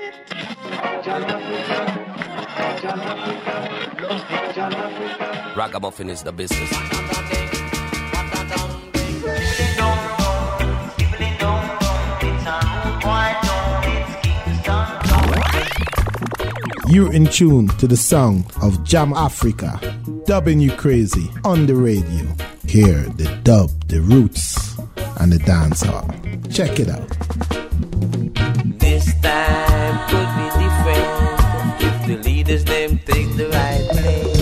Ragamuffin is the business. You're in tune to the sound of Jam Africa, dubbing you crazy on the radio. Hear the dub, the roots, and the dancehall. Check it out. This time could be different if the leaders them take the right place.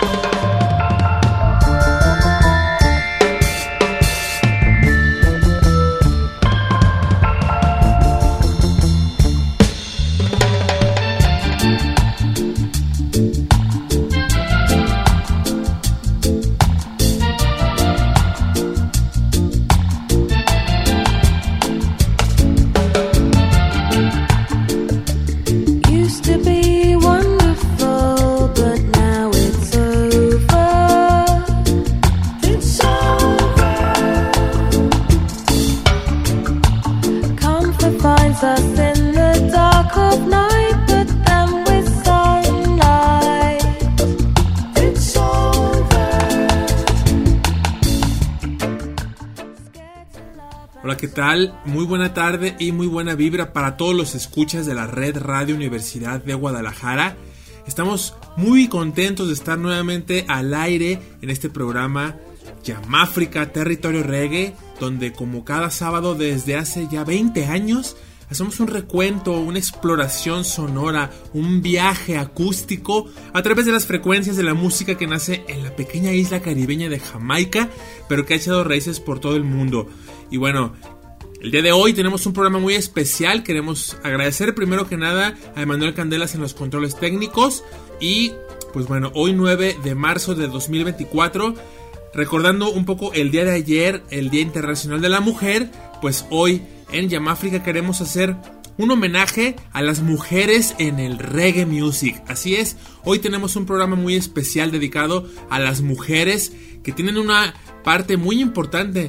Hola, ¿qué tal? Muy buena tarde y muy buena vibra para todos los escuchas de la Red Radio Universidad de Guadalajara. Estamos muy contentos de estar nuevamente al aire en este programa Jam Africa, Territorio Reggae, donde como cada sábado desde hace ya 20 años hacemos un recuento, una exploración sonora, un viaje acústico a través de las frecuencias de la música que nace en la pequeña isla caribeña de Jamaica, pero que ha echado raíces por todo el mundo. Y bueno, el día de hoy tenemos un programa muy especial. Queremos agradecer primero que nada a Emanuel Candelas en los controles técnicos. Y pues bueno, hoy 9 de marzo de 2024, recordando un poco el día de ayer, el Día Internacional de la Mujer, pues hoy en Jam Africa queremos hacer un homenaje a las mujeres en el reggae music. Así es, hoy tenemos un programa muy especial dedicado a las mujeres que tienen una parte muy importante,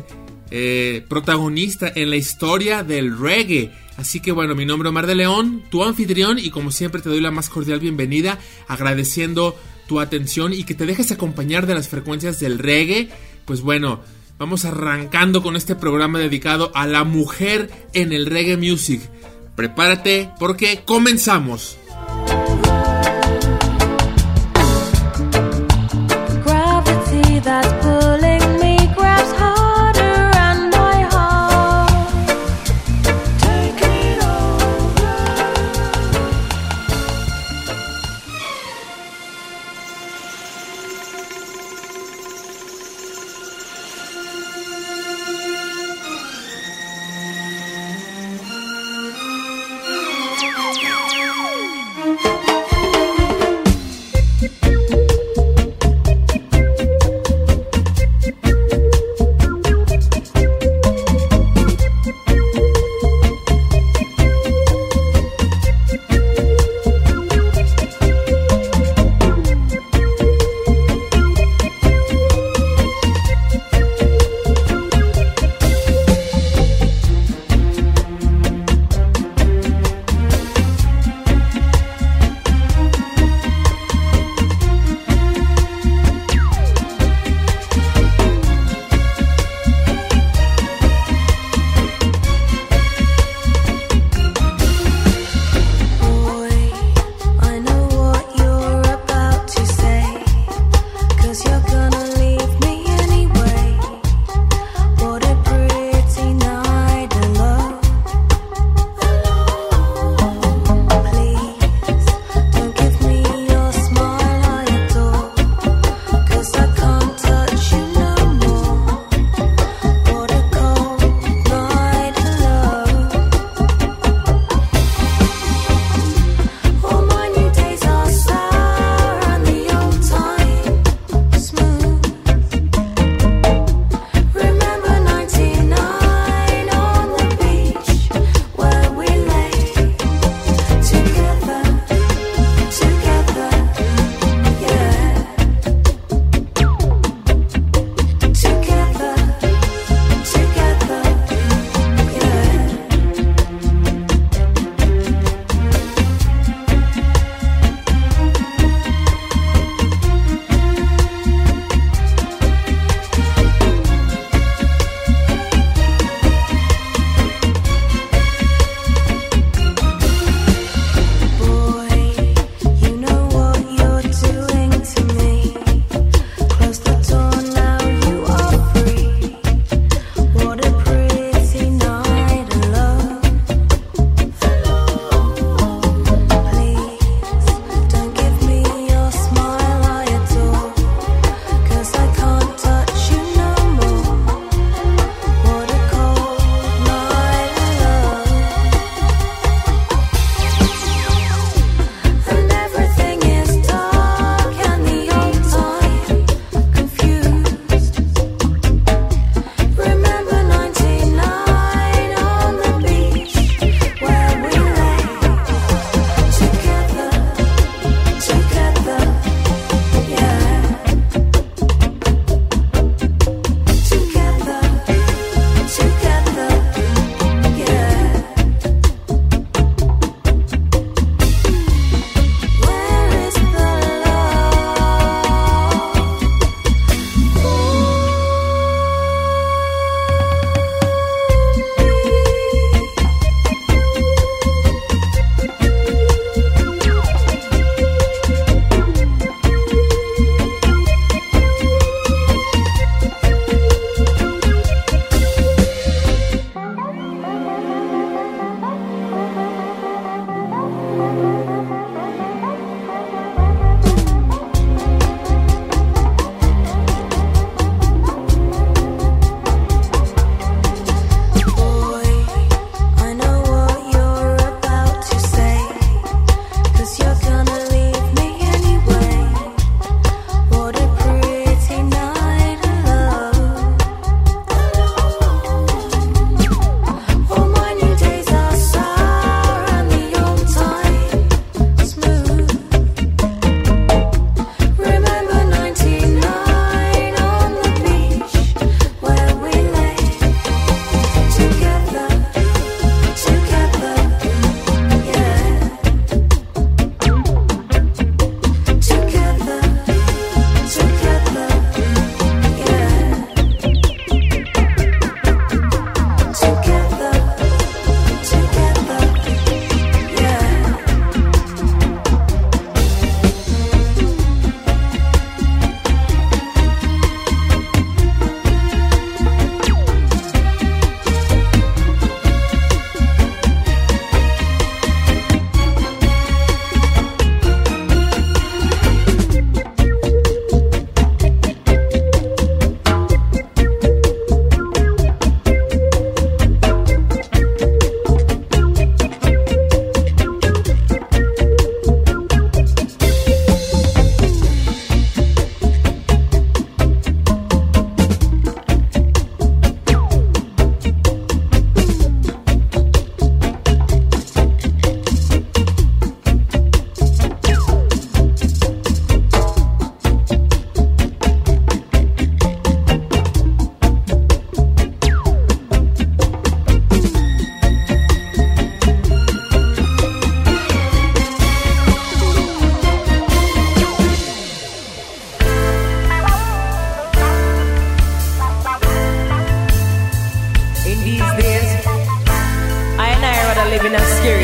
protagonista en la historia del reggae. Así que bueno, mi nombre es Omar de León, tu anfitrión, y como siempre te doy la más cordial bienvenida, agradeciendo tu atención y que te dejes acompañar de las frecuencias del reggae. Pues bueno, vamos arrancando con este programa dedicado a la mujer en el reggae music. Prepárate porque comenzamos. Gravity that's pulling me grabs harder and my heart take it over.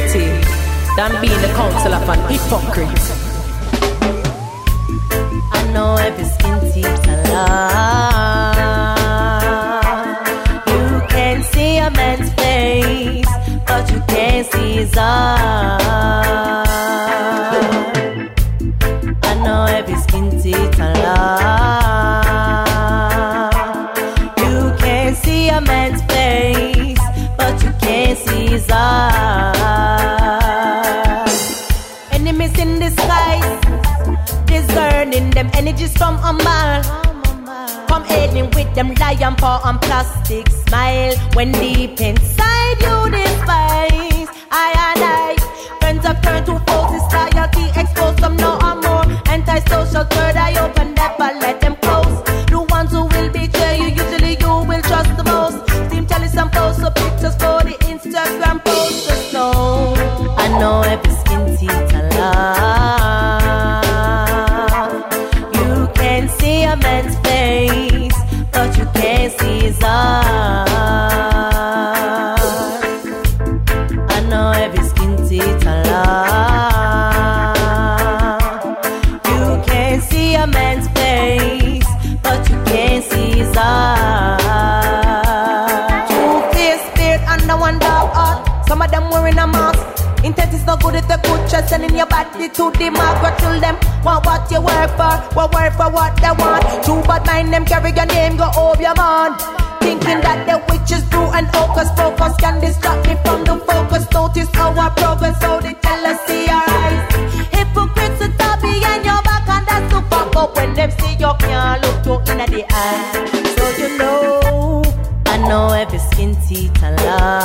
purity than being the counsel of an hypocrite. I know every skin teeth and love. You can see a man's face, but you can't see his heart. I know every skin teeth and love. You can see a man's face, but you can't see his heart. Enemies in disguise, discerning them energies from a man. Come aiding with them lion paw and plastic smile. When deep inside you despise, I and I. Friends have turned to foes, this loyalty exposed them no more. Anti-social third eye open, never let them close. The ones who will betray you, usually you will trust the most. Team chalice and post up pictures for the Instagram posters. No, I know every skin teeth and love. You can see a man's face, but you can't see his heart. I know every skin teeth and love. You can see a man's face, but you can't see his heart. Two-faced spirit under one dark heart. Some of them wearing a mask. Intent is not good if they good just sending your body to the mark. But till them want what you work for what they want. True bad mind them carry your name, go over your man. Thinking that the witches brew and hocus pocus can distract me from the focus. Notice our progress, so they tell us see our eyes. Hypocrites will stop behind your back and that's to fuck up. When them see you can't look you in the eye. So you know, I know every skin teeth and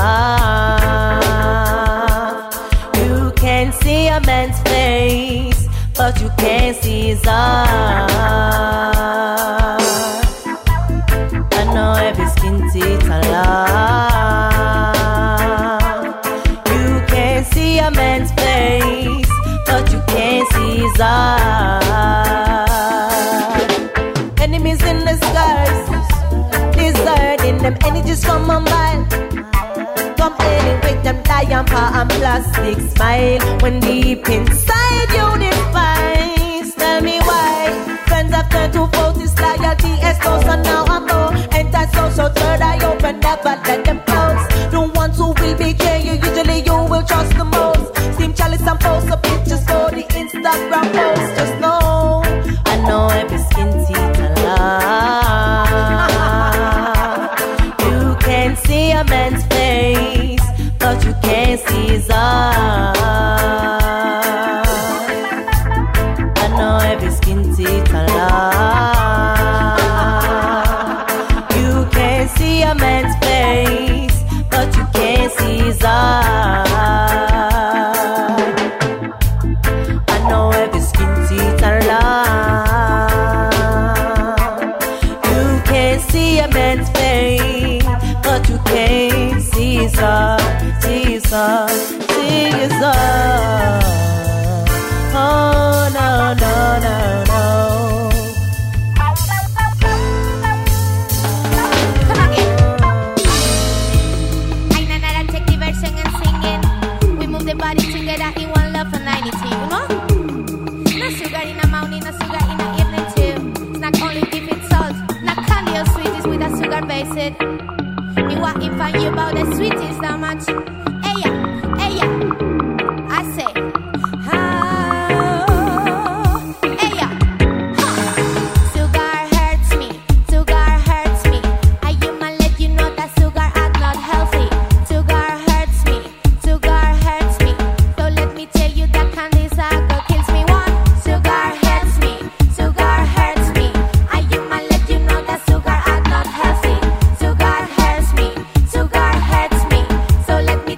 love. You can see a man's face, but you can't see his heart. I know every skin teeth and love. You can see a man's face, but you can't see his heart. Enemies in disguise, deserting them energies from a mile. Come in with them lion paw and plastic smile. When deep inside you despise, tell me why. Friends have turned to foes, this loyalty exposed and now I'm no. Anti-social third eye open, never let them close. The ones who will betray you, usually you will trust the most. Steam chalice and post up pictures for the Instagram post. Just know, I know every skin teeth and love. You can see a man's face, but you can't see his heart. I know every skin teeth and love. You can see a man's face, but you can't see his heart. I know every skin teeth and love. You can see a man's face, but you can't see his heart. See his heart, see his heart. Oh no, no, no, no. Come again. Ain't another take the version and singing. We move the body together in one love and unity, you know? No sugar in a morning, no sugar in the evening too. It's not only giving salt, not candy or sweeties with a sugar base it. Me what if I you about the sweeties that much? Hey yeah, I say, hey yeah, sugar hurts me, sugar hurts me. I human let you know that sugar are not healthy. Sugar hurts me, sugar hurts me. So let me tell you that candy sugar kills me. One, sugar hurts me, sugar hurts me. I human let you know that sugar are not healthy. Sugar hurts me, sugar hurts me. So let me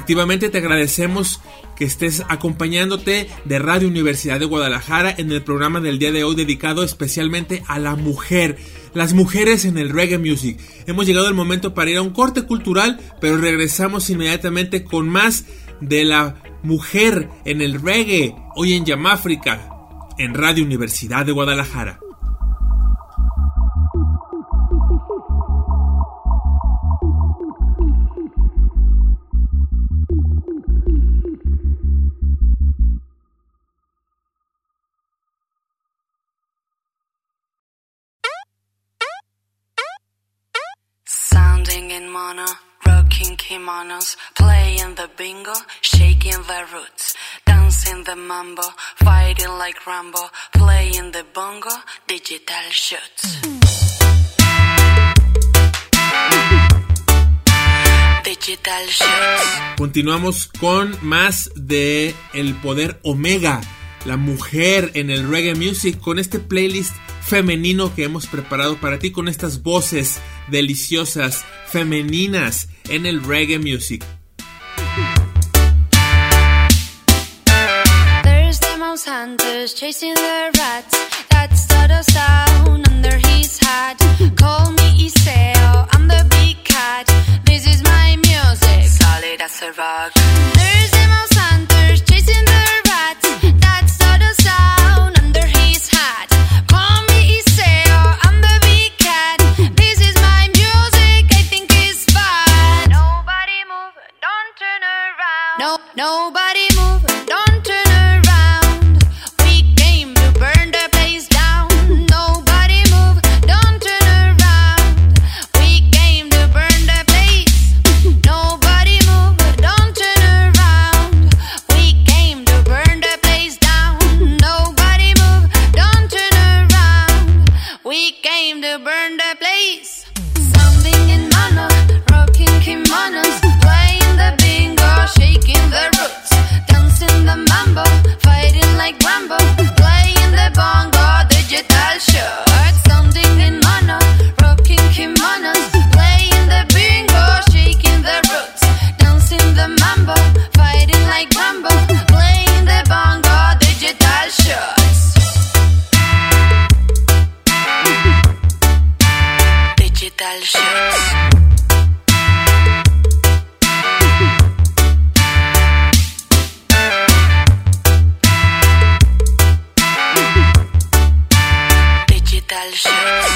Efectivamente, te agradecemos que estés acompañándote de Radio Universidad de Guadalajara en el programa del día de hoy dedicado especialmente a la mujer, las mujeres en el reggae music. Hemos llegado al momento para ir a un corte cultural, pero regresamos inmediatamente con más de la mujer en el reggae, hoy en Yamáfrica, en Radio Universidad de Guadalajara. Sounding in mono, rocking kimonos, playing the bingo, shaking the roots, dancing the mambo, fighting like Rambo, playing the bongo, digital shots. Digital shots. Continuamos con más de El Poder Omega, la mujer en el reggae music, con este playlist femenino que hemos preparado para ti, con estas voces deliciosas femeninas en el reggae music. There's the mouse hunters chasing the rats. That's the sound under his hat. Call me Iseo, I'm the big cat. This is my music, solid as a rock. There's the mouse hunters chasing the rats. That's the sound under his hat. Call me Iseo, I'm the big cat. This is my music, I think it's fun. Nobody move, don't turn around. No, nobody move, don't turn around. We came to burn the place down. Nobody move, don't turn around. We came to burn the place. Nobody move, don't turn around. We came to burn the place down. Nobody move, don't turn around. We came to burn the place. Something in mono, rocking kimonos, playing the bingo, shaking the roots, dancing the mambo, fighting like Rambo, playing the bongo, digital shots. Something in mono, rocking kimonos, playing the bingo, shaking the roots, dancing the mambo, fighting like Rambo, playing the bongo, digital shots. Digital shots. Digital shots.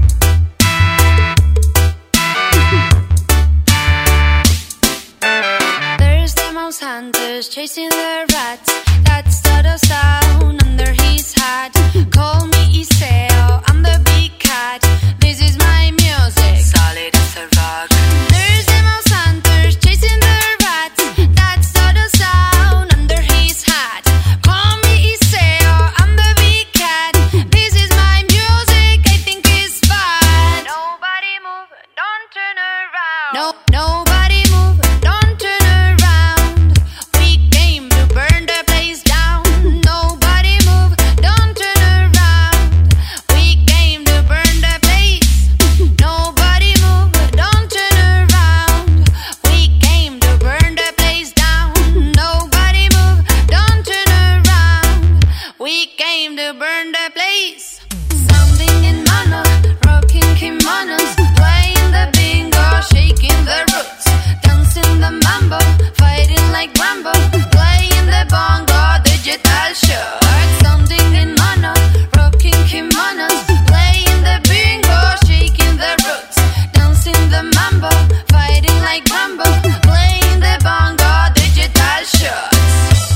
There's the mouse hunters chasing the rats. That's the sound under his hat. Call me Iseo, I'm the big cat. This is my music, solid as a rock. There's the mouse hunters chasing the rats. That's the sound under his hat. Call me Iseo, I'm the big cat. This is my music, I think it's fun. Nobody move, don't turn around. No, nobody move, don't turn around. We came to burn the place down. Nobody move, don't turn around. We came to burn the place. Nobody move, don't turn around. We came to burn the place down. Nobody move, don't turn around. We came to burn the place. Something in mono, rocking kimonos, playing the bingo, shaking the roots, dancing the mambo, fighting like Rambo, playing the bongo, digital shots. Something in mono, rocking kimonos, playing the bingo, shaking the roots, dancing the mambo, fighting like Rambo, playing the bongo, digital shots.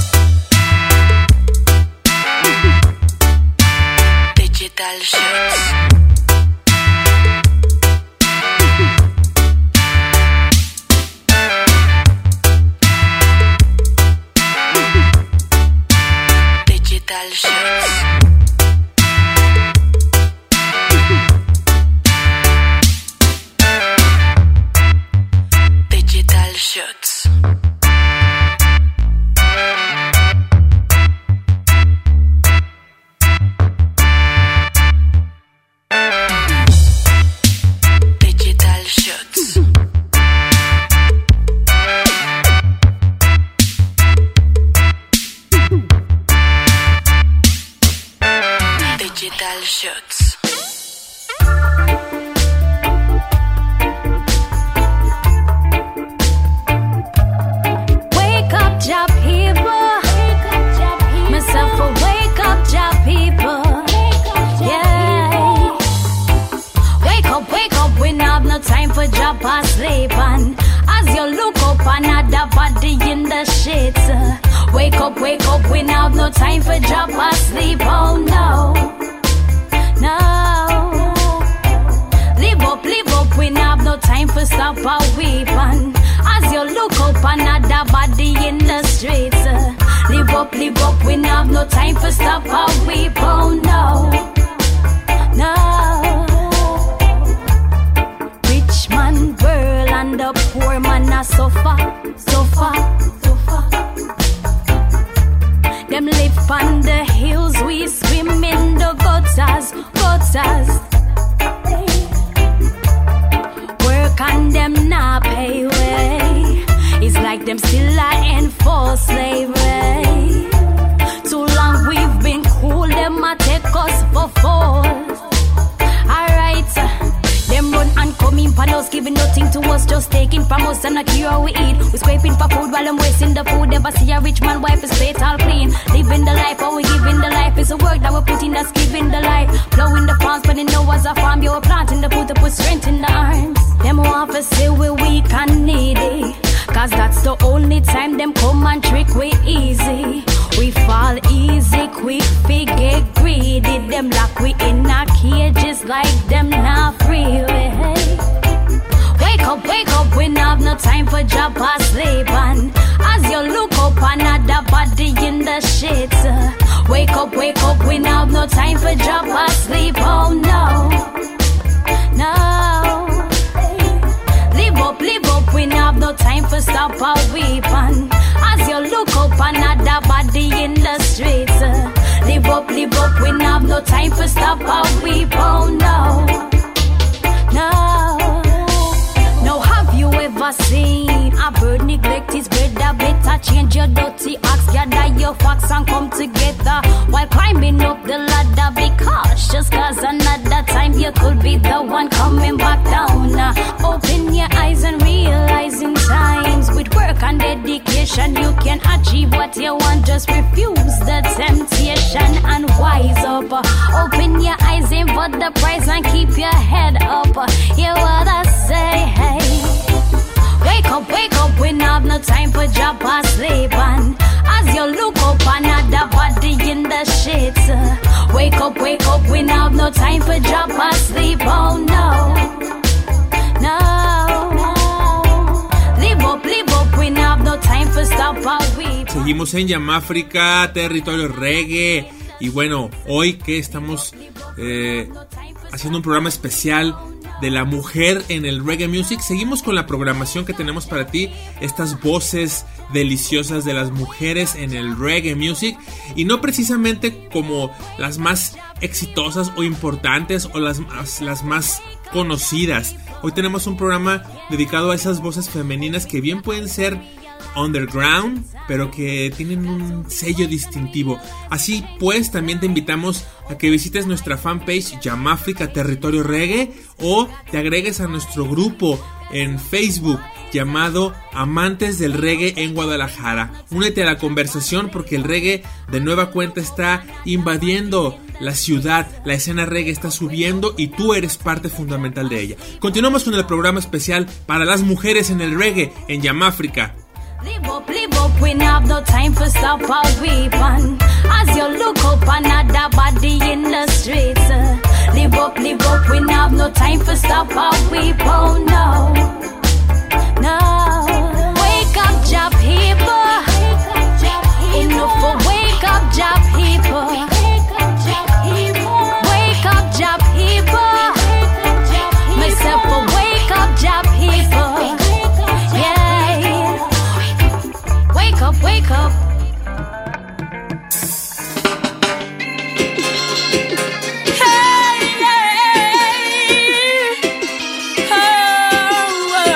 Digital shots. Digital shots. Digital shots. Digital shots. Digital Shots. Wake up, job people. Myself a wake up, job people. Yeah. Wake up, we not have no time for job or sleep. And as you look up, another body in the shits. Wake up, we not have no time for job or sleep. Oh no, no. Live up, we not have no time for stop or weep. And as you look up, another body in the streets. Live up, we not have no time for stop or weep. Oh no, no. Rich man girl and the poor man a suffer. Them live on the hills, we swim in the gutters. Work and them not pay way. It's like them still are enforced slavery. Too long we've been cool, them a take us for fools. Alright, them run and come in panos, giving nothing to us, just taking from us and a cure we eat. We scraping for food while I'm wasting the food. Never see a rich man wipe his plate all clean. Living the life, how we giving the life. It's a work that we're putting, that's giving the life. Plowing the farms, but they know as a farm, you're planting the food to put strength in the arms. Them want to say we're weak and needy, cause that's the only time them come and trick we easy. We fall easy, quick, we get greedy. Them lock we in our cages like them not free. Wake up, we not have no time for job or sleep. And as you look up, another body in the shits. Wake up, we not have no time for job or sleep. Oh no, no. Live up, we not have no time for stop or weep. And as you look up, another body in the streets. Live up, we not have no time for stop or weep. Oh no, no. Now have you ever seen a bird neglect his brother? Better change your dirty axe, gather your facts and come together while climbing up the ladder. Be cautious, cause another time you could be the one coming back down. Open your eyes and realize in times with work and dedication you can achieve what you want. Just refuse the temptation and wise up. Open your eyes, aim for the prize and keep your head up. Hear what I say, hey. Wake up, we not have no time for job or sleep. And as you look up, another body in the shits. Wake up, we not have no time for job or sleep. Oh no, no. Live up, we not have no time for stop or weep. Seguimos en Yamáfrica, territorio reggae. Y bueno, hoy que estamos haciendo un programa especial de la mujer en el reggae music, seguimos con la programación que tenemos para ti, estas voces deliciosas de las mujeres en el reggae music, y no precisamente como las más exitosas o importantes o las más conocidas. Hoy tenemos un programa dedicado a esas voces femeninas que bien pueden ser underground, pero que tienen un sello distintivo. Así pues, también te invitamos a que visites nuestra fanpage Yamáfrica Territorio Reggae o te agregues a nuestro grupo en Facebook llamado Amantes del Reggae en Guadalajara. Únete a la conversación porque el reggae de nueva cuenta está invadiendo la ciudad, la escena reggae está subiendo y tú eres parte fundamental de ella. Continuamos con el programa especial para las mujeres en el reggae en Yamáfrica. Live up, we not have no time for stop or weep. And as you look up, another body in the streets. Live up, we not have no time for stop or weep. Oh no, no. Wake up, job people. Enough for wake up, job people. Wake up, job people. Myself for wake up, job people. Wake up. Hey, hey, oh,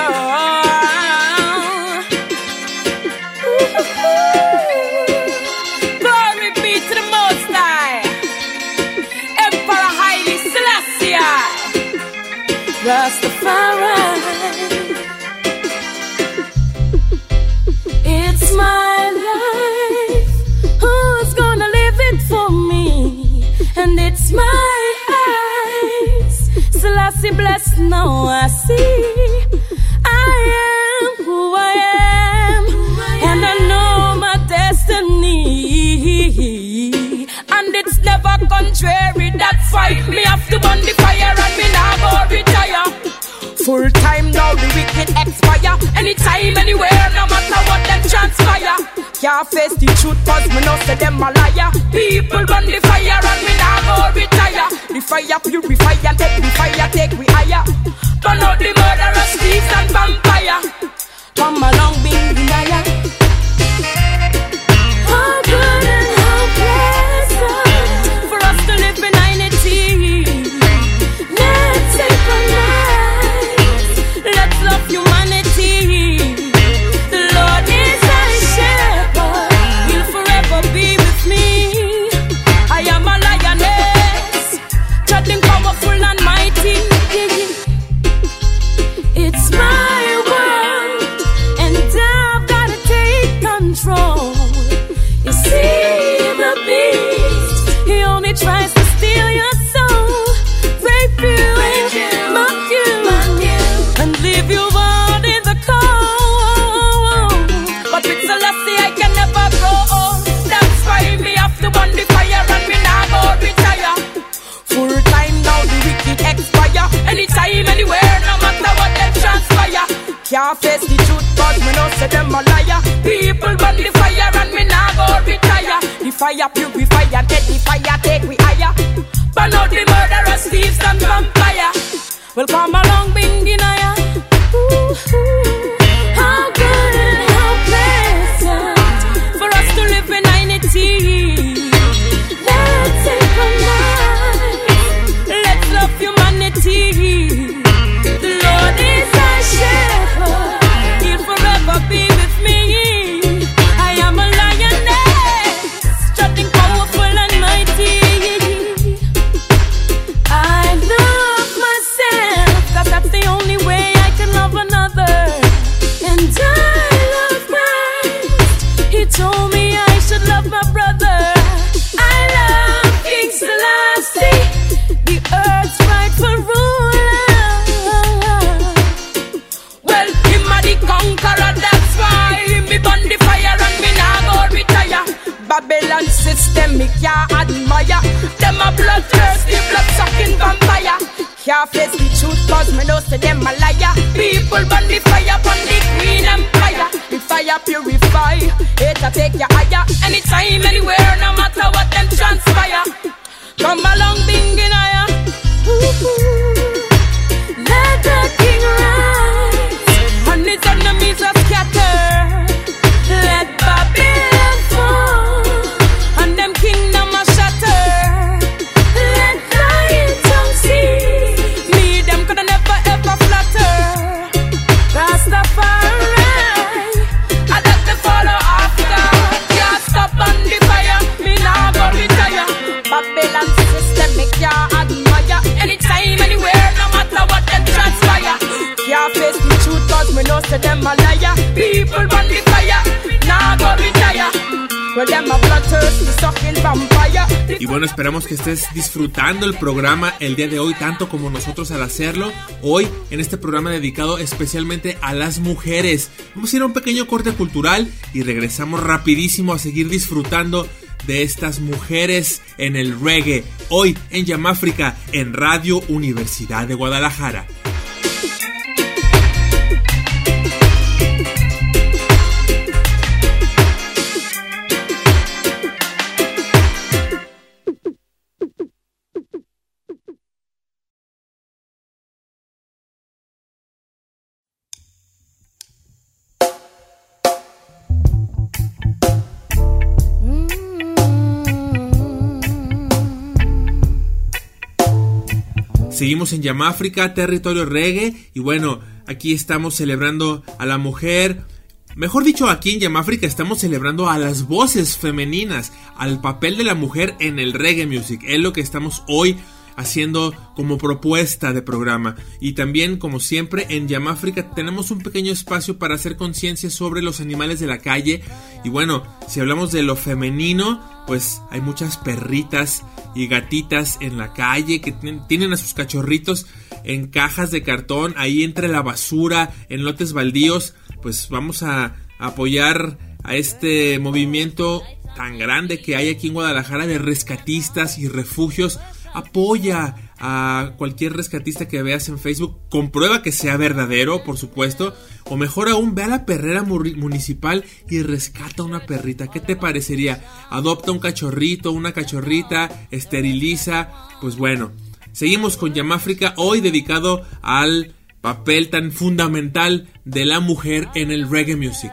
Rastafari. It's my life. Who's gonna live it for me? And it's my eyes. Selassie bless, now I see. I am who I am, and I know my destiny. And it's never contrary, that's why me have to burn the fire and me now go retire. Full time now the wicked expire. Anytime, anywhere, no matter what them transpire. Can't face the truth cause me know say them a liar. People burn the fire and me now go retire. The fire purify and take the fire, take we higher. Burn out the murderers, thieves and vampire. Come along, being denier. How good and how pleasant for us to live in unity. Let's take a night. Let's love humanity. The Lord is our shepherd. He'll forever be with me. I am a lioness, treading powerful and mighty. It's my world, and I've gotta take control. You see the beast, he only tries to steal your soul, rape you, mock you, and leave you out in the cold. But with Selassie I can never grow old. That's why me have to burn the fire and me now go retire. Full time now the wicked expire. Anytime, anywhere, no matter what them transpire. Can't face the truth cause me know say them a liar. People burn the fire and me now go retire. The fire purify and get the fire take we higher. Burn out the murderers, thieves and vampire. Well come along, Bing Denier. How good and how pleasant for us to live in unity. Let's take a night. Let's love humanity. The Lord is our shepherd. He'll forever be with me. I am a lioness, strutting powerful and mighty. I love myself, cause that's the only way I can love another. And I love Christ. He told me I should love my brother. I love King Selassie, the earth's rightful ruler. Well, him a the conqueror, that's why me burn the fire and me now go retire. Babylon system me can't admire. Them a bloodthirsty, blood-sucking vampire. Can't face the truth cause me know say them a liar. People burn the fire upon the Queen Empire. The fire purify, it'll take you higher. Anytime, anywhere, no matter what them transpire. Come along, Binginaya. Let the king rise and his enemies are scattered. Let Babylon fall and them kingdom are shattered. Let lion tongue see me, them could never ever flatter. Rastafari, I let the follow after. Can't stop on the fire, me now go retire. Babylon system me can't admire. Anytime, anywhere, no matter what them transpire. Can't face the truth cause me know say them a liar. People burn the fire, now go retire. Well, them a bloodthirsty, sucking vampire. Y bueno, esperamos que estés disfrutando el programa el día de hoy tanto como nosotros al hacerlo. Hoy en este programa dedicado especialmente a las mujeres. Vamos a ir a un pequeño corte cultural y regresamos rapidísimo a seguir disfrutando de estas mujeres en el reggae. Hoy en Yamáfrica en Radio Universidad de Guadalajara. Seguimos en Yamáfrica, territorio reggae, y bueno, aquí estamos celebrando a la mujer. Mejor dicho, aquí en Yamáfrica estamos celebrando a las voces femeninas, al papel de la mujer en el reggae music. Es lo que estamos hoy haciendo como propuesta de programa. Y también, como siempre, en Yamáfrica tenemos un pequeño espacio para hacer conciencia sobre los animales de la calle. Y bueno, si hablamos de lo femenino, pues hay muchas perritas y gatitas en la calle que tienen a sus cachorritos en cajas de cartón, ahí entre la basura, en lotes baldíos. Pues vamos a apoyar a este movimiento tan grande que hay aquí en Guadalajara de rescatistas y refugios. Apoya a cualquier rescatista que veas en Facebook, comprueba que sea verdadero, por supuesto, o mejor aún, ve a la perrera municipal y rescata una perrita. ¿Qué te parecería? Adopta un cachorrito, una cachorrita, esteriliza. Pues bueno, seguimos con Yamáfrica, hoy dedicado al papel tan fundamental de la mujer en el reggae music.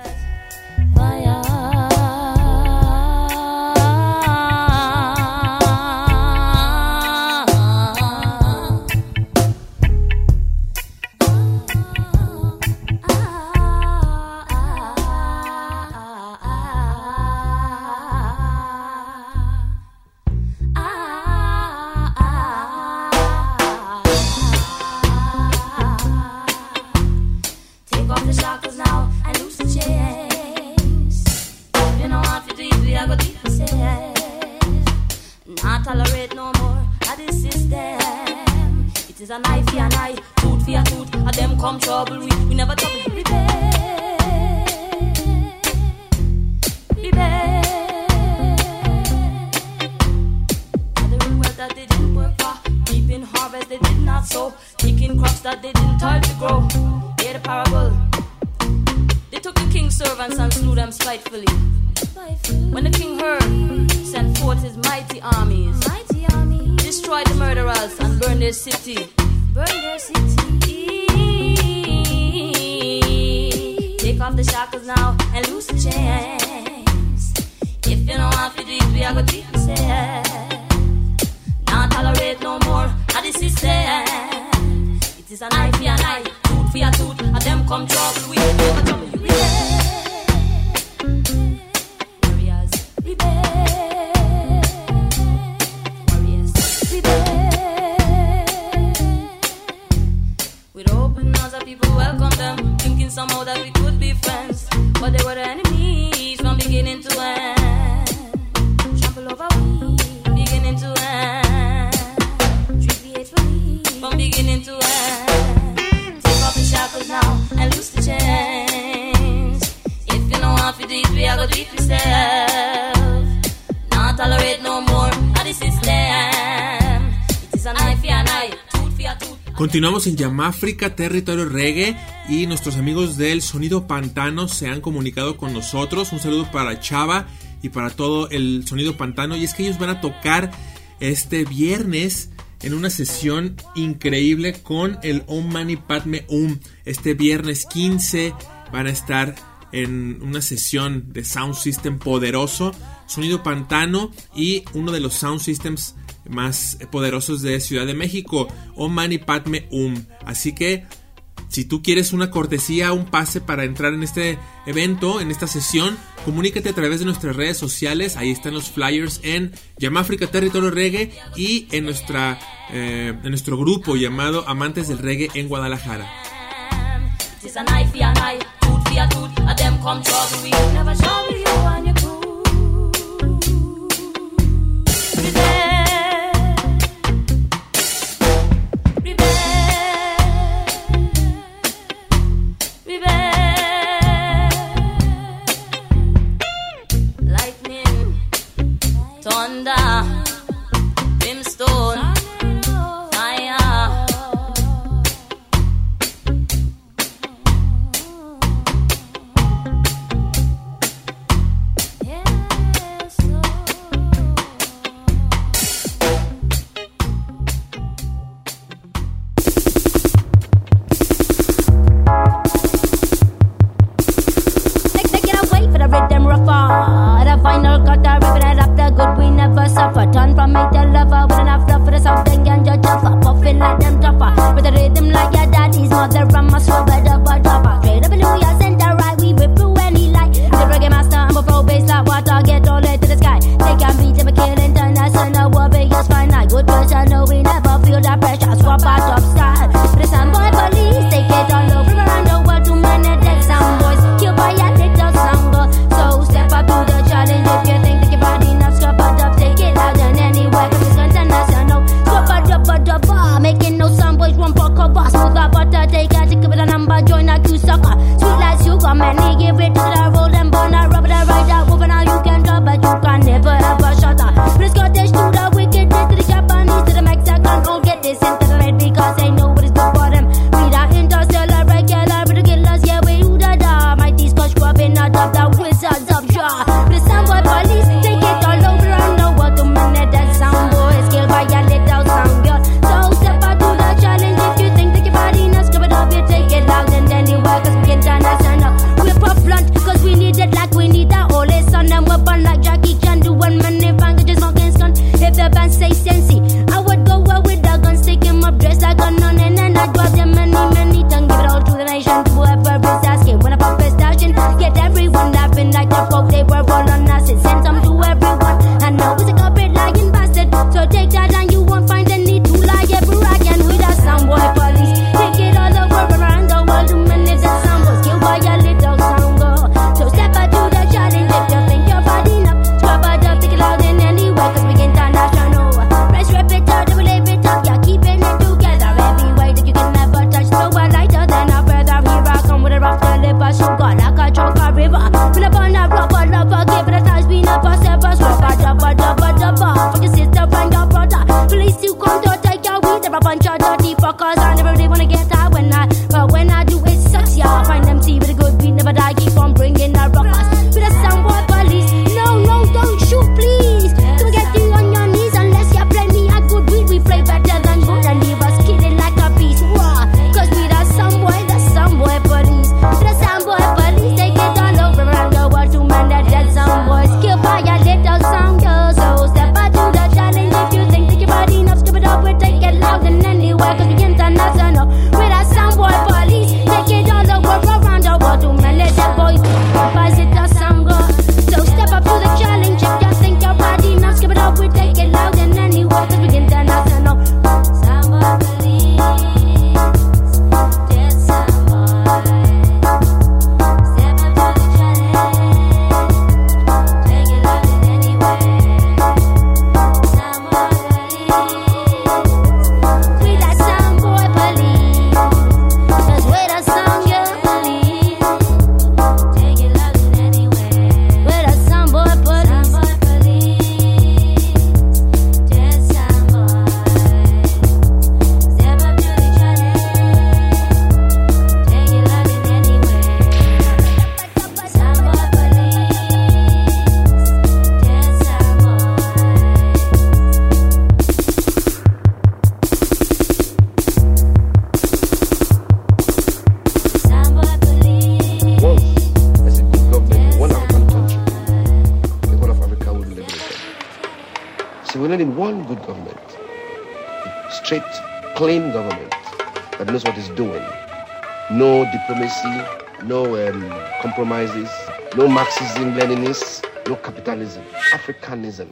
Continuamos en Yamáfrica, territorio reggae, y nuestros amigos del Sonido Pantano se han comunicado con nosotros. Un saludo para Chava y para todo el Sonido Pantano. Y es que ellos van a tocar este viernes en una sesión increíble con el Om Mani Padme Hum. Este viernes 15 van a estar en una sesión de sound system poderoso, Sonido Pantano y uno de los sound systems más poderosos de Ciudad de México, Om Mani Padme Hum. Así que si tú quieres una cortesía, un pase para entrar en este evento, en esta sesión, comunícate a través de nuestras redes sociales. Ahí están los flyers en Yamáfrica Territorio Reggae y en nuestro grupo llamado Amantes del Reggae en Guadalajara. Good person, no, we never say sensey. I would go out with a gun, stick him up, dress like a nun, and then I'd drop them many tongue, give it all to the nation. To whoever is asking, when I pop a station, get everyone laughing like the folk they were all on acid. Send some to everyone. I know it's a carpet lying bastard, so take that and you won't find the need to lie ever again with a sound boy police. Take it all over around the world to manage the sound boys. Kill by a little sound girl. So step out to the challenge if you think you're bad enough. Scrub it up, take it out in anywhere, cause we international. Press rep it up, double it up, yeah, keeping it together. Every way that you can never touch, so we're lighter than a feather. Here I come with a rock, the liver, sugar, like a chalk, a river. Fill up on a rubber, lover, give it a touch, be up a sever, swap a dubba, for your sister and your brother. Police you come to take your weed, they're a bunch of dirty fuckers. I never really wanna get out but when I do it sucks, yeah. Find them tea with a good beat, never die, keep on bringing the rockers. With a soundboy police, no, don't shoot, please. Don't get you on your knees unless you play me a good weed. We play better than good and leave us killing like a beast. Why? Cause we the soundboy police. With a soundboy police, they get all over around the world to man that dead soundboys. Kill by a little sound girl, so step out to the challenge. If you think that you're bad enough, skip it up, we'll take it loud and anywhere, cause we international. With a soundboy police, take it all over around the world to manage the boys. Pass it a sound girl, so step up to the challenge. If you think you're bad enough, skip it up, we'll take it loud and anywhere, cause we international. Soundboy police, dead soundboy. Step up to the challenge, take it loud and anywhere. Soundboy police, we that soundboy police. Cause we're the sound girl police. Take it loud and anywhere. We're the soundboy police. Dead soundboy. Step up to the challenge. Take it loud and anywhere. Soundboy police. Dead soundboy. Soundboy police. Once, as a good government in one African country, the whole of Africa would live with them. So we need one good government, a straight, clean government that knows what it's doing. No diplomacy, no compromises, no Marxism, Leninism, no capitalism, Africanism.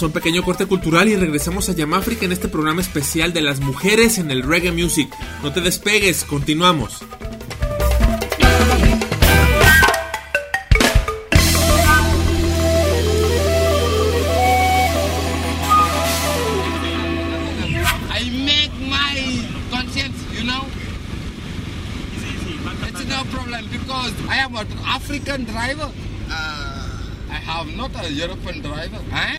Vamos a un pequeño corte cultural y regresamos a Jam Africa en este programa especial de las mujeres en el reggae music. No te despegues, continuamos. Because I am an African driver. I have not a European driver. Eh?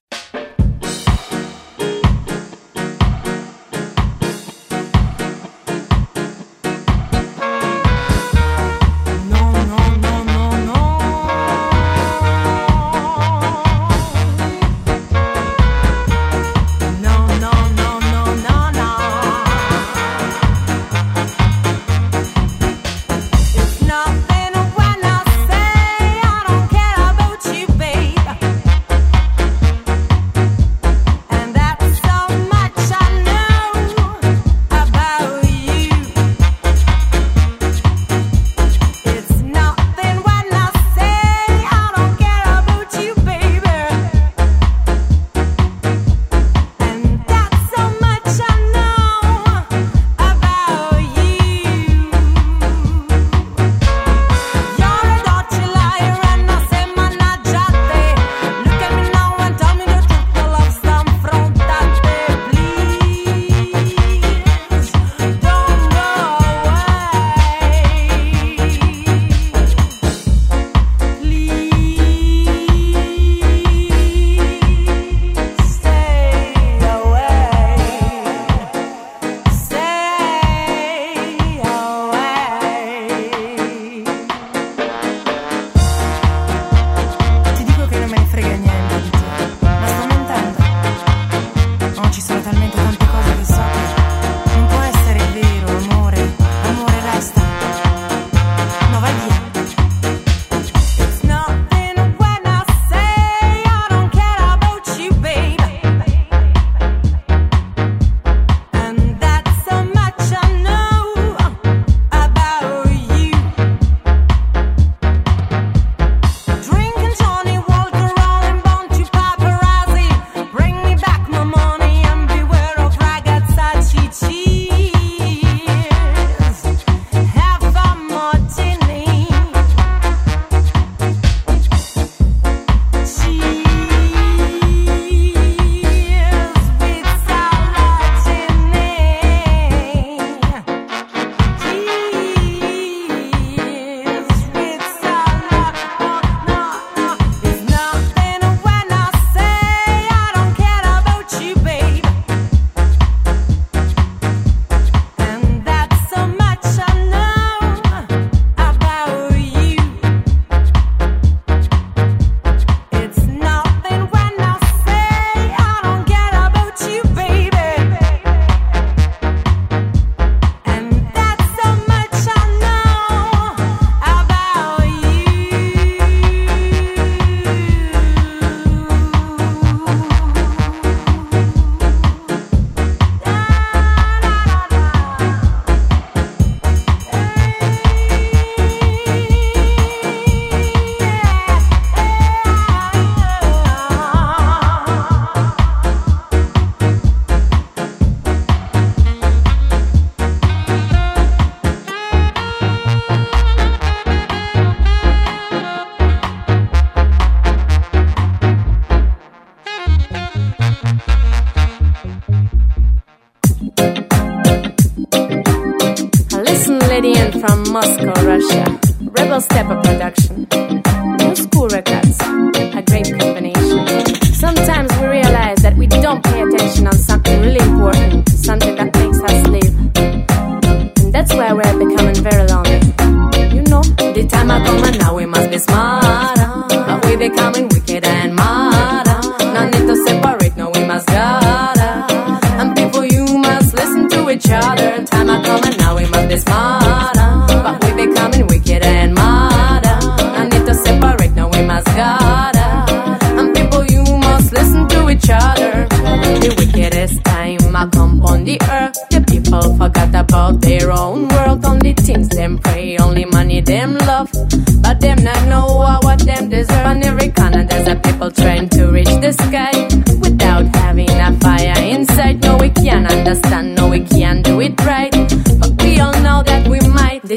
from Moscow, Russia. Rebel Stepper Production. New School Records. A great combination. Sometimes we realize that we don't pay attention on something really important, something that makes us live. And that's why we're becoming very lonely. You know, the time I come and now we must be smarter. But we becoming wicked and madder. No need to separate, no we must gather. And people, you must listen to each other. Time I come and now we must be smarter. But we becoming wicked and madder. No need to separate, no we must gather. And people, you must listen to each other. The wickedest time I come on the earth, the people forgot about their own world. Only things them pray, only money them love, but them not know what them deserve. On every corner there's a people trying to reach the sky without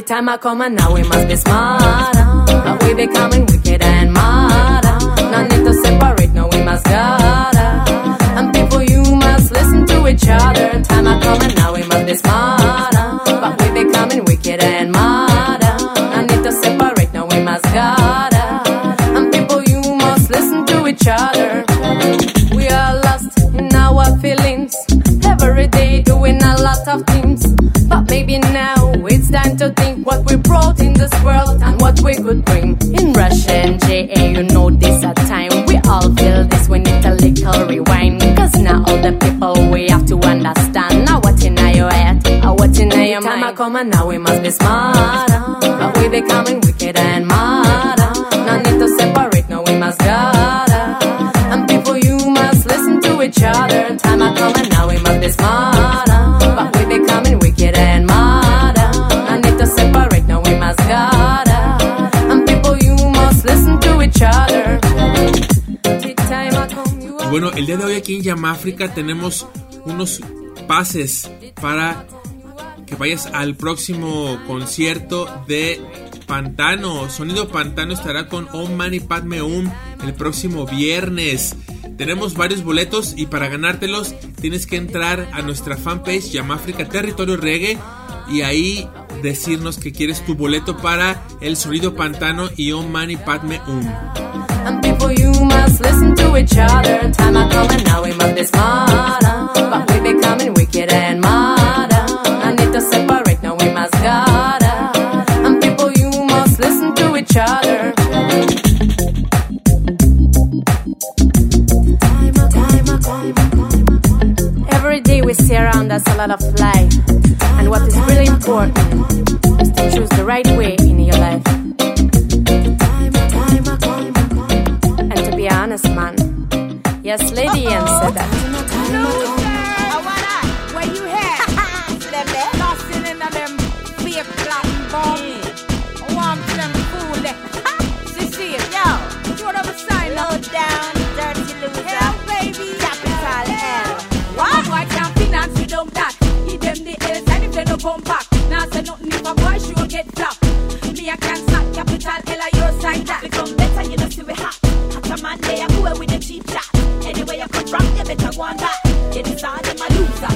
time I come and now we must be smarter. But we becoming wicked and madder. No need to separate, no we must gather. And people, you must listen to each other. Time I come and now we must be smarter. But we becoming wicked and madder. No need to separate, no we must gather. And people, you must listen to each other. We are lost in our feelings, every day doing a lot of things. But maybe now it's time to think what we brought in this world and what we could bring. In Russia and JA, you know this at time. We all feel this, we need a little rewind. Cause now all the people we have to understand. Now what in your head, what in your mind. Time I come and now we must be smarter. But we becoming wicked and madder. No need to separate, no we must gather. And people, you must listen to each other. Time I come and now we must be smarter. But we becoming wicked and madder. No need to separate, no we must gather. And people, you must listen to each other. Y bueno, el día de hoy aquí en Yamáfrica tenemos unos pases para que vayas al próximo concierto de Pantano. Sonido Pantano estará con Om Mani Padme Hum el próximo viernes. Tenemos varios boletos y para ganártelos tienes que entrar a nuestra fanpage Yamáfrica Territorio Reggae y ahí decirnos que quieres tu boleto para el Sonido Pantano y Om Mani Padme Hum. And people, you must listen to each other. Time I come and now we must be smarter. But we becoming wicked and madder. No need to separate, now we must gather. And people, you must listen to each other. Every day we see around us a lot of life. And what is really important is to choose the right way in your life. Be honest, man. Yes, lady, and said that. Where you at? Nothing in them fake black bomb. I want them fool. See it, yo. Throw them a sign. Low down, dirty loser. Hell, baby. Capital L. What? Why can't finance without that? Give them the L's and if they don't come back. Now say nothing if a boy sure get flop. Me I can't stop capital L on your side that. Become better, you know, see we hot. Man, they are cool with the cheap chat. Anyway you come from, you better go on back. It is all them a loser.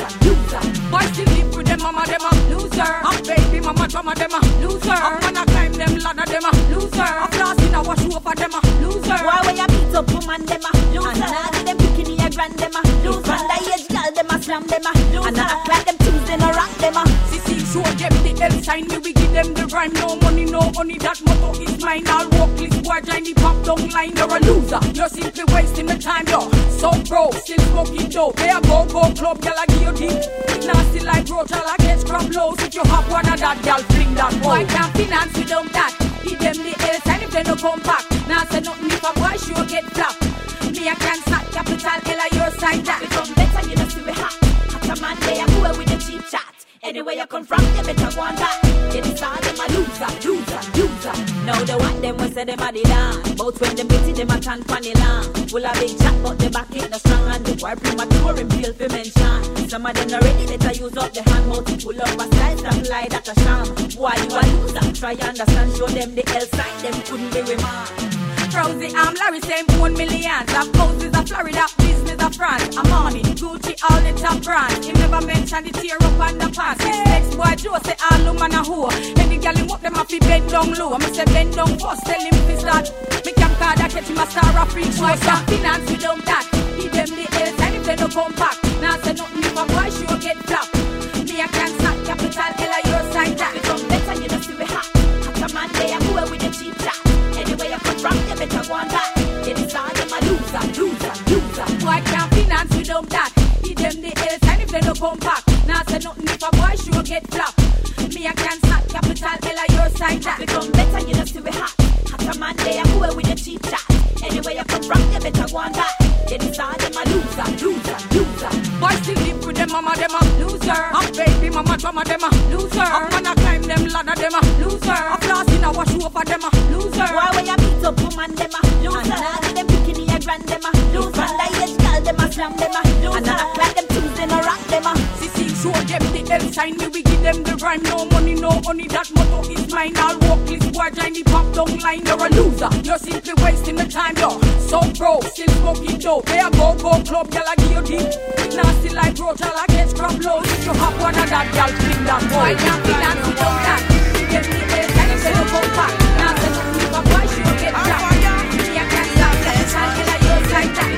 Boy still live with them, mama, them a loser. Up baby, mama, drama, them a loser. Up when I climb them ladder, them a loser. Up last in a wash over, them a loser. Why when you beat up woman, them a loser. And now them picking your grand, them a loser. And the age girl, them a slam, them a loser. And I act like them Tuesday no rock, them a see, show them the L sign, me we give them the rhyme. No money, that motto is mine. I'll walk this boy, join the pop down line. You're a loser, you're simply wasting the time, yo. So broke, still smoking dope. They a go club, y'all a give you deep. Nasty like roach, y'all a get scrub lows. If you have one of that, y'all fling that boy. I can't finance without that. Give them the L's and if they don't come back. Now say nothing if a boy sure get flap. Me I can't start capital L on your side that. Become better, you know see we hot. Hot a man, they a cool with the cheap chat. Anyway you come from, you better go on back. It is all them a loser. Now the one them will say them a the land. Both when them busy, them a tan pan the land. Full of big chat, but the back ain't no strong. And the boy premature him feel for mention. Some of them not ready, they to use up the hand. Mouth to pull up a style, stop lie, that a sham. Boy you a loser, try understand, show them the L sign. Them couldn't be remarked. Rosie, I'm Larry, same 1 million. That houses of Florida, business of France. I'm on it, Gucci, all the top brands. He never mentioned the tear up on the pants. This next boy Joe say all woman a whore. And the gal him up them a fi bend down low. Me say bend down first, tell him fi start. Me can card a catch him a star a free show. Can't finance without that. Give them the L's and if they don't come back. Now say nothing if a boy sure get flop. Me I can't start capital L on your side that. Become better, you know see we hot. Hot a man they a cool with the cheap chat. Anyway you come from, you better go on back. It is all them a loser. Boy can't finance without that. Give them the L's and if they don't come back. Now say nothing if a boy sure get flop. Me I can't start capital L on your side that. Become better, you know see we hot. Hot a man they a cool with the cheap chat. Anyway you come from, you better go on back. It is all them a loser. Boy still live with them, mama, them a loser. Up baby, mama, drama, them a loser. Up when I climb them ladder, them a loser. Up last in a wash over, them a loser. Why when you beat up woman, them a loser. And now them picking your grand, them a loser. And the age girl, them a slam, them a loser. And I act like them Tuesday no rock, them a see, show them them the L sign, we give them the rhyme. No money, no honey, that motto is mine. I'll walk this boy, Johnny pop down line. You're a loser, you're simply wasting the time, yo. So bro, still smoking dope. There go club, y'all a give you deep. Nasty like roach, y'all a get scrub low. If you have one of that, y'all bring that boy. I can't be dancing on that. Get me the L sign, say no come back. Now say no keep up, why should you get jacked? Yeah, can't stop that, I'll get a yours like that.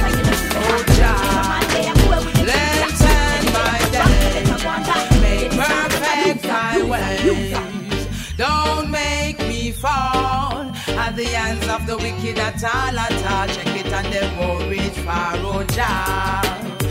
Don't make me fall at the hands of the wicked at all. Check it and they won't reach far, oh Jah.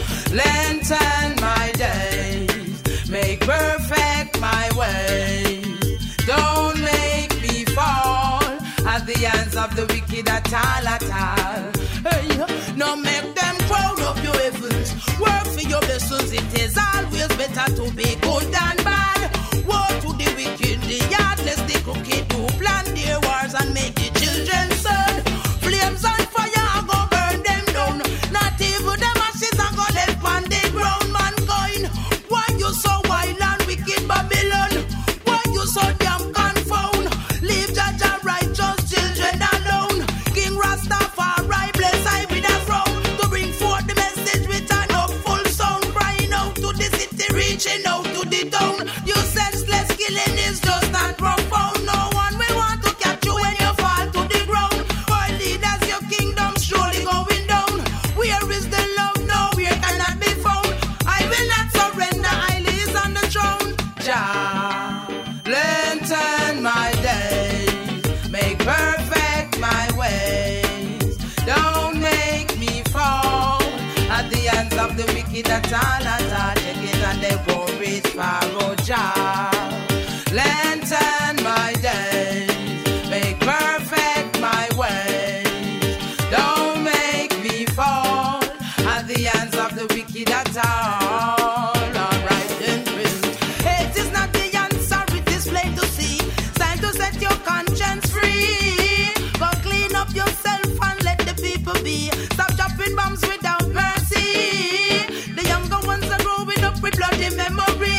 Lengthen my days, make perfect my ways. Don't make me fall at the hands of the wicked at all. Hey, no make them crowd up your heavens. Work for your blessings, it is always better to be good than bad. Woe to the wicked, the heartless, the crooked, who plan their wars and make the children son. Flames on fire are gonna burn them down. Not even them ashes are gonna left on the ground. Mankind, why you so wild and wicked, Babylon? Why you so damn confound? Leave judge and righteous children alone. King Rastafari, bless I with a frown, to bring forth the message with an full sound, crying out to the city, reaching out to the town. You senseless killing is just not profound. No one will want to catch you when you fall to the ground. Boy leaders, your kingdom surely going down. Where is the love now? Where cannot be found? I will not surrender, I live on the throne. Jah, lengthen my days, make perfect my ways. Don't make me fall at the hands of the wicked at all. Check it and they won't reach far, oh Jah. Lengthen my days, make perfect my ways. Don't make me fall at the hands of the wicked at all. Alright then, hate is not the answer, it is plain to see. It's time to set your conscience free. Go clean up yourself and let the people be. Stop dropping bombs without mercy. The younger ones are growing up with bloody memories.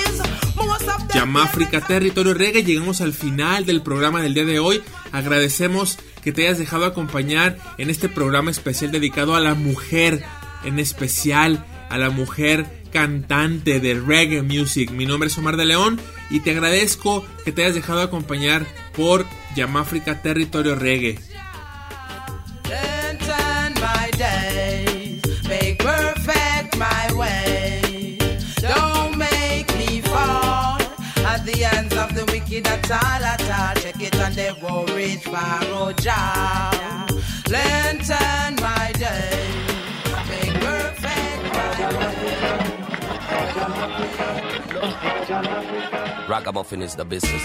Jamafrica Territorio Reggae, llegamos al final del programa del día de hoy. Agradecemos que te hayas dejado acompañar en este programa especial dedicado a la mujer, en especial a la mujer cantante de reggae music. Mi nombre es Omar de León y te agradezco que te hayas dejado acompañar por Jamafrica Territorio Reggae. The hands of the wicked at all. Check it and they won't reach far, oh Jah. Lengthen my days, make perfect my way. Ragamuffin is the business.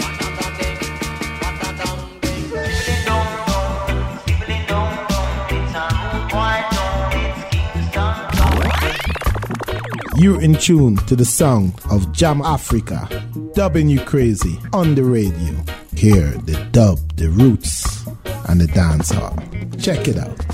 You're in tune to the sound of Jam Africa, dubbing you crazy on the radio. Hear the dub, the roots, and the dancehall. Check it out.